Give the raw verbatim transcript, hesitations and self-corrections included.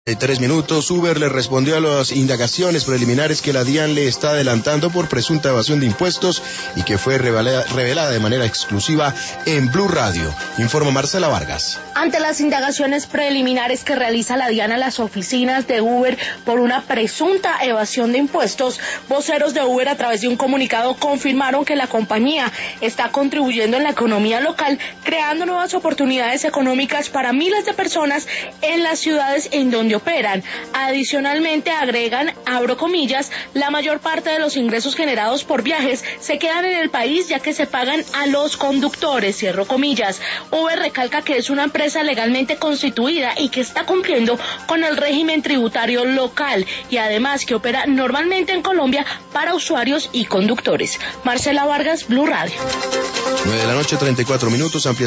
Tres minutos, Uber le respondió a las indagaciones preliminares que la DIAN le está adelantando por presunta evasión de impuestos y que fue revelada, revelada de manera exclusiva en Blue Radio. Informa Marcela Vargas. Ante las indagaciones preliminares que realiza la DIAN a las oficinas de Uber por una presunta evasión de impuestos, voceros de Uber a través de un comunicado confirmaron que la compañía está contribuyendo en la economía local, creando nuevas oportunidades económicas para miles de personas en las ciudades en donde operan. Adicionalmente agregan, abro comillas, la mayor parte de los ingresos generados por viajes se quedan en el país ya que se pagan a los conductores, cierro comillas. Uber recalca que es una empresa legalmente constituida y que está cumpliendo con el régimen tributario local y además que opera normalmente en Colombia para usuarios y conductores. Marcela Vargas, Blue Radio. nueve de la noche, treinta y cuatro minutos, amplia